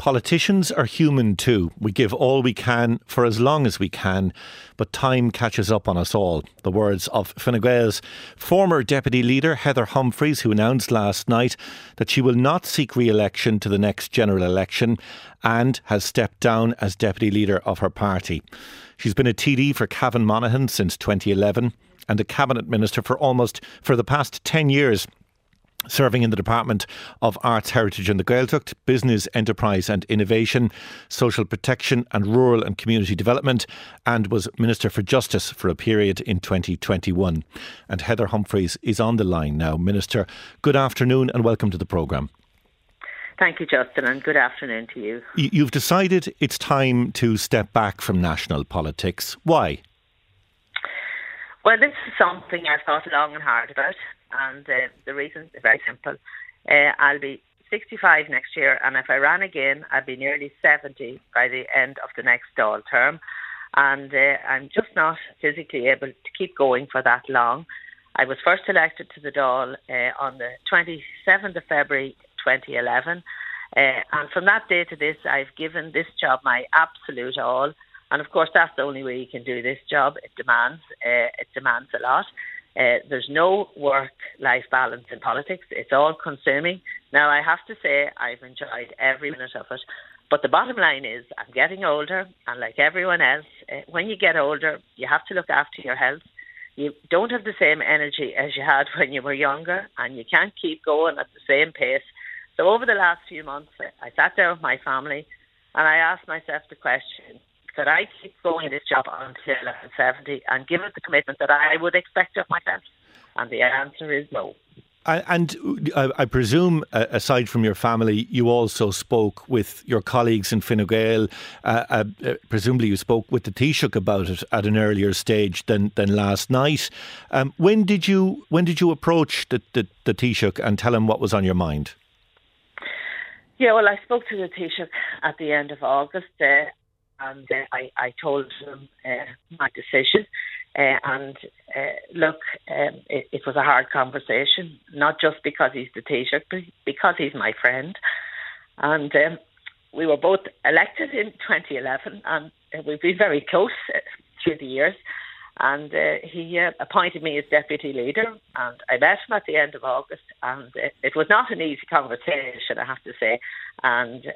Politicians are human too. We give all we can for as long as we can, but time catches up on us all. The words of Fine Gael's former deputy leader, Heather Humphreys, who announced last night that she will not seek re-election to the next general election and has stepped down as deputy leader of her party. She's been a TD for Cavan Monaghan since 2011 and a cabinet minister for the past 10 years. Serving in the Department of Arts, Heritage and the Gaeltacht, Business, Enterprise and Innovation, Social Protection and Rural and Community Development, and was Minister for Justice for a period in 2021. And Heather Humphreys is on the line now. Minister, good afternoon and welcome to the programme. Thank you, Justin, and good afternoon to you. You've decided it's time to step back from national politics. Why? Well, this is something I've thought long and hard about. And the reason is very simple. I'll be 65 next year, and if I ran again, I'll be nearly 70 by the end of the next Dáil term. And I'm just not physically able to keep going for that long. I was first elected to the Dáil on the 27th of February 2011. And from that day to this, I've given this job my absolute all. And of course, that's the only way you can do this job. It demands a lot. There's no work-life balance in politics. It's all consuming. Now, I have to say I've enjoyed every minute of it. But the bottom line is I'm getting older, and like everyone else, when you get older, you have to look after your health. You don't have the same energy as you had when you were younger, and you can't keep going at the same pace. So over the last few months, I sat down with my family, and I asked myself the question, could I keep going in this job until I'm 70 and give it the commitment that I would expect of myself? And the answer is no. And I presume, aside from your family, you also spoke with your colleagues in Fine Gael. Presumably you spoke with the Taoiseach about it at an earlier stage than last night. When did you approach the Taoiseach and tell him what was on your mind? Yeah, well, I spoke to the Taoiseach at the end of August. And I told him my decision. Look, it was a hard conversation, not just because he's the Taoiseach, but because he's my friend. And we were both elected in 2011, and we've been very close through the years. And he appointed me as deputy leader, and I met him at the end of August. And it was not an easy conversation, I have to say. And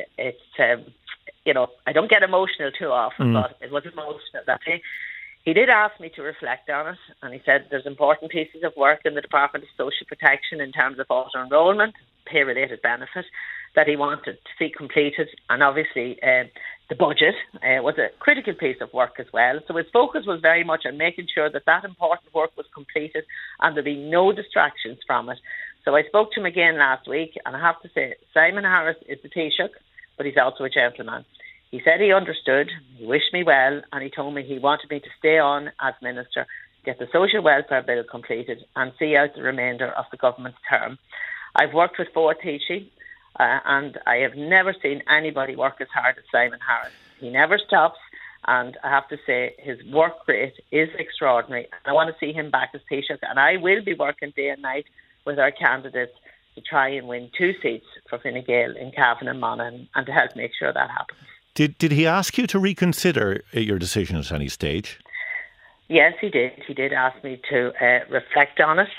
I don't get emotional too often, but it was emotional that day. He did ask me to reflect on it, and he said there's important pieces of work in the Department of Social Protection in terms of auto-enrolment, pay-related benefit, that he wanted to see completed. And obviously, the budget was a critical piece of work as well. So his focus was very much on making sure that important work was completed and there'd be no distractions from it. So I spoke to him again last week, and I have to say, Simon Harris is the Taoiseach, but he's also a gentleman. He said he understood, he wished me well, and he told me he wanted me to stay on as minister, get the social welfare bill completed and see out the remainder of the government's term. I've worked with Fómhair Teachey, and I have never seen anybody work as hard as Simon Harris. He never stops, and I have to say his work rate is extraordinary. I want to see him back as Taoiseach, and I will be working day and night with our candidates to try and win 2 seats for Fine Gael in Cavan and Monaghan, and to help make sure that happens. Did he ask you to reconsider your decision at any stage? Yes, he did. He did ask me to reflect on it,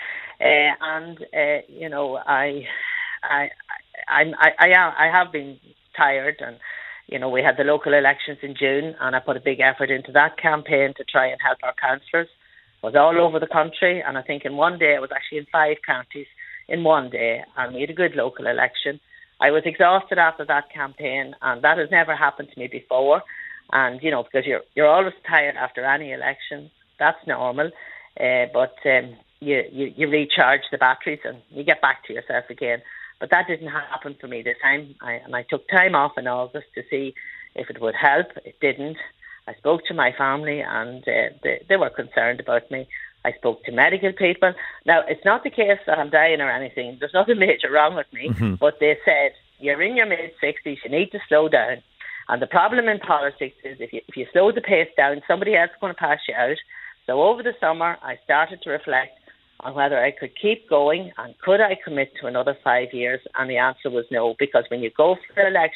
I have been tired, and we had the local elections in June, and I put a big effort into that campaign to try and help our councillors. I was all over the country, and I think in one day I was actually in 5 counties in one day, and we had a good local election. I was exhausted after that campaign, and that has never happened to me before. And because you're always tired after any election, that's normal. But you recharge the batteries and you get back to yourself again. But that didn't happen for me this time. I took time off in August to see if it would help. It didn't. I spoke to my family, and they were concerned about me. I spoke to medical people. Now, it's not the case that I'm dying or anything. There's nothing major wrong with me. Mm-hmm. But they said, you're in your mid-60s, you need to slow down. And the problem in politics is if you slow the pace down, somebody else is going to pass you out. So over the summer, I started to reflect on whether I could keep going and could I commit to another 5 years. And the answer was no, because when you go for an election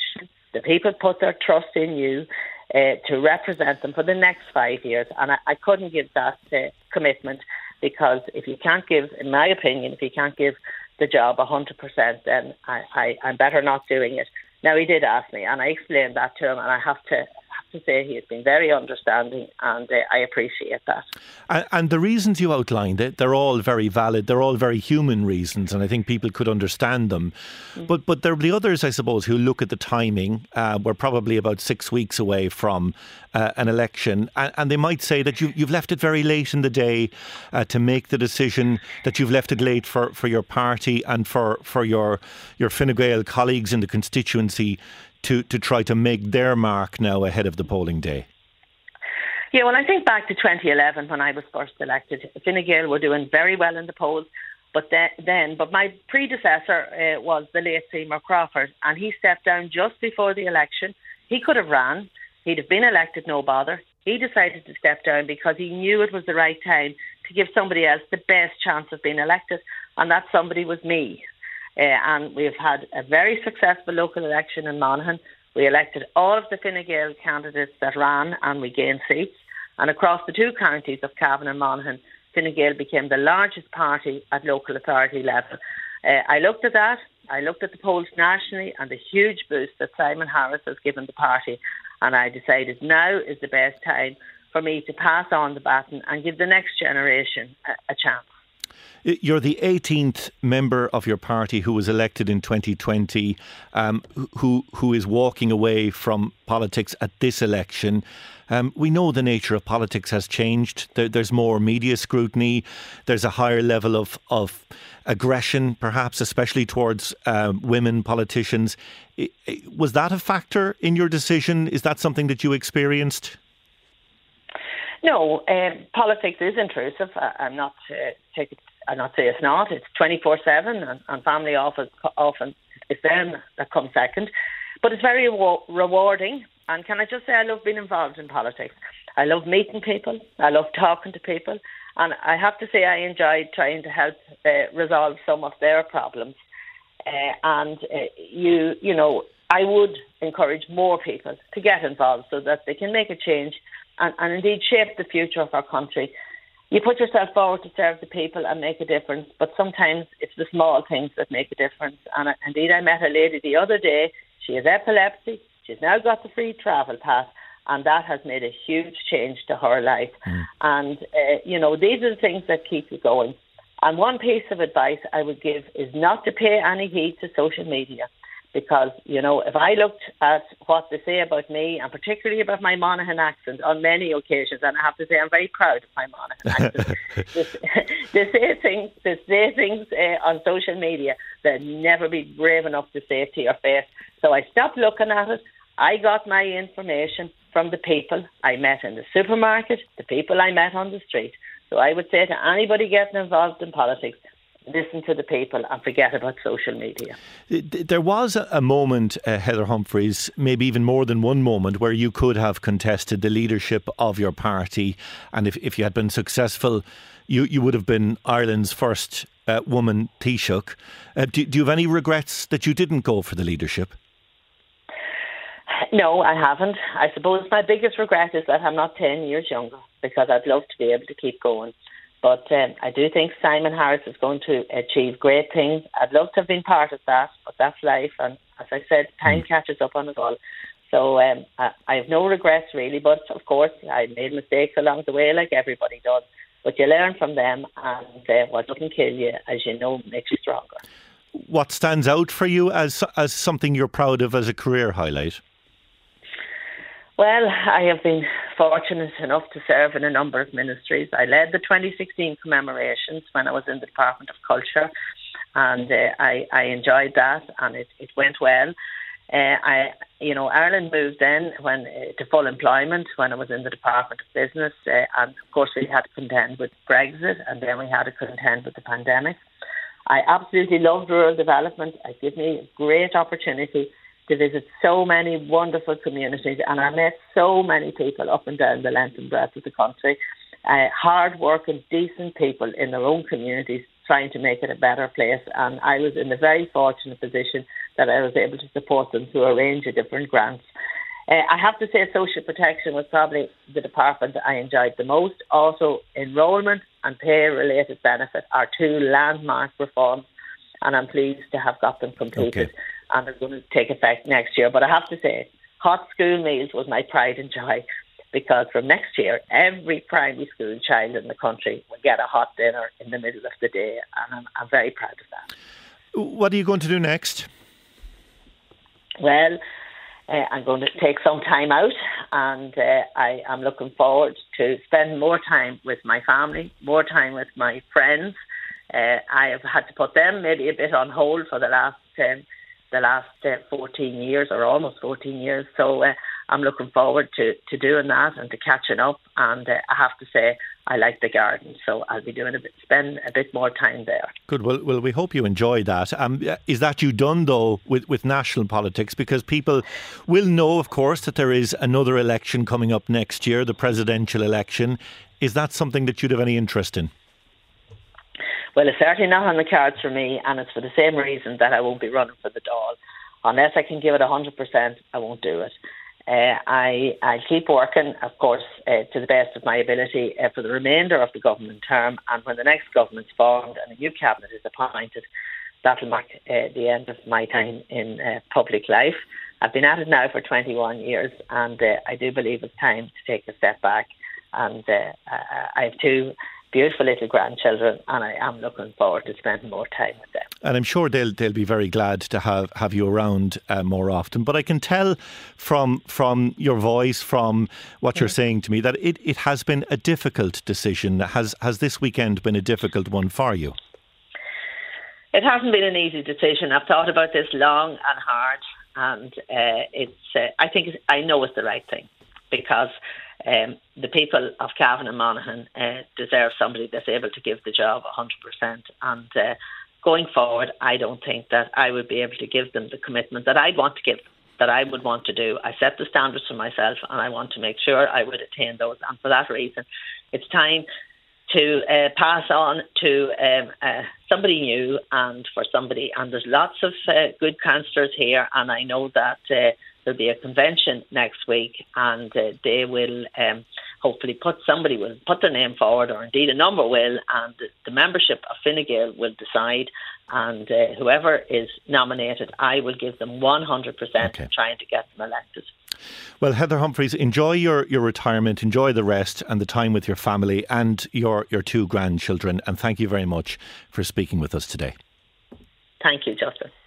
The people put their trust in you to represent them for the next 5 years. And I couldn't give that commitment, because if you can't give, in my opinion, if you can't give the job 100%, then I'm better not doing it. Now, he did ask me, and I explained that to him, and I have to say he has been very understanding, and I appreciate that. And the reasons you outlined, they're all very valid, they're all very human reasons, and I think people could understand them. Mm. But there will be others, I suppose, who look at the timing. We're probably about 6 weeks away from an election, and they might say that you've left it very late in the day to make the decision, that you've left it late for your party and for your Fine Gael colleagues in the constituency to try to make their mark now ahead of the polling day. Yeah, well, I think back to 2011 when I was first elected. Fine Gael were doing very well in the polls, but my predecessor was the late Seymour Crawford, and he stepped down just before the election. He could have ran. He'd have been elected, no bother. He decided to step down because he knew it was the right time to give somebody else the best chance of being elected, and that somebody was me. And we've had a very successful local election in Monaghan. We elected all of the Fine Gael candidates that ran, and we gained seats. And across the two counties of Cavan and Monaghan, Fine Gael became the largest party at local authority level. I looked at that. I looked at the polls nationally and the huge boost that Simon Harris has given the party. And I decided now is the best time for me to pass on the baton and give the next generation a chance. You're the 18th member of your party who was elected in 2020, who is walking away from politics at this election. We know the nature of politics has changed. There's more media scrutiny. There's a higher level of aggression, perhaps, especially towards women politicians. Was that a factor in your decision? Is that something that you experienced? No, politics is intrusive. I'm not say it's not. It's 24/7, and family often it's them that comes second. But it's very rewarding. And can I just say, I love being involved in politics. I love meeting people. I love talking to people. And I have to say, I enjoyed trying to help resolve some of their problems. You know, I would encourage more people to get involved so that they can make a change and indeed shape the future of our country. You put yourself forward to serve the people and make a difference, but sometimes it's the small things that make a difference. And indeed, I met a lady the other day. She has epilepsy. She's now got the free travel pass, and that has made a huge change to her life. And, these are the things that keep you going. And one piece of advice I would give is not to pay any heed to social media. Because, if I looked at what they say about me, and particularly about my Monaghan accent on many occasions, and I have to say I'm very proud of my Monaghan accent, they say things on social media that never be brave enough to say to your face. So I stopped looking at it. I got my information from the people I met in the supermarket, the people I met on the street. So I would say to anybody getting involved in politics, listen to the people and forget about social media. There was a moment, Heather Humphreys, maybe even more than one moment, where you could have contested the leadership of your party. And if you had been successful, you would have been Ireland's first woman Taoiseach. Do you have any regrets that you didn't go for the leadership? No, I haven't. I suppose my biggest regret is that I'm not 10 years younger, because I'd love to be able to keep going. But I do think Simon Harris is going to achieve great things. I'd love to have been part of that, but that's life. And as I said, time catches up on us all. So I have no regrets really. But of course, I made mistakes along the way like everybody does. But you learn from them, and what doesn't kill you, as you know, makes you stronger. What stands out for you as something you're proud of as a career highlight? Well, I have been fortunate enough to serve in a number of ministries. I led the 2016 commemorations when I was in the Department of Culture, and I enjoyed that, and it went well. Ireland moved then to full employment when I was in the Department of Business, and of course we had to contend with Brexit, and then we had to contend with the pandemic. I absolutely loved rural development. It gave me a great opportunity to visit so many wonderful communities, and I met so many people up and down the length and breadth of the country, hard-working, decent people in their own communities trying to make it a better place. And I was in the very fortunate position that I was able to support them through a range of different grants. I have to say social protection was probably the department that I enjoyed the most. Also, enrolment and pay-related benefit are two landmark reforms, and I'm pleased to have got them completed. Okay. And they're going to take effect next year. But I have to say, hot school meals was my pride and joy, because from next year, every primary school child in the country will get a hot dinner in the middle of the day, and I'm very proud of that. What are you going to do next? Well, I'm going to take some time out, and I am looking forward to spend more time with my family, more time with my friends. I have had to put them maybe a bit on hold for the last 14 years, or almost 14 years. So I'm looking forward to doing that and to catching up. And I have to say, I like the garden, so I'll be spend a bit more time there. Good. Well, we hope you enjoy that. Is that you done, though, with national politics? Because people will know, of course, that there is another election coming up next year, the presidential election. Is that something that you'd have any interest in? Well, it's certainly not on the cards for me, and it's for the same reason that I won't be running for the Dáil. Unless I can give it 100%, I won't do it. I keep working, of course, to the best of my ability for the remainder of the government term, and when the next government's formed and a new cabinet is appointed, that'll mark the end of my time in public life. I've been at it now for 21 years, and I do believe it's time to take a step back. And I have two beautiful little grandchildren, and I am looking forward to spending more time with them. And I'm sure they'll be very glad to have you around more often. But I can tell from your voice, from what you're saying to me, that it has been a difficult decision. Has this weekend been a difficult one for you? It hasn't been an easy decision. I've thought about this long and hard, and I know it's the right thing, because the people of Cavan and Monaghan deserve somebody that's able to give the job 100%. And going forward, I don't think that I would be able to give them the commitment that I'd want to give them, that I would want to do. I set the standards for myself, and I want to make sure I would attain those. And for that reason, it's time to pass on to somebody new and for somebody. And there's lots of good councillors here, and I know that there'll be a convention next week, and they will hopefully somebody will put their name forward, or indeed a number will, and the membership of Fine Gael will decide, and whoever is nominated, I will give them 100% trying to get them elected. Well, Heather Humphreys, enjoy your retirement, enjoy the rest and the time with your family and your two grandchildren, and thank you very much for speaking with us today. Thank you, Justin.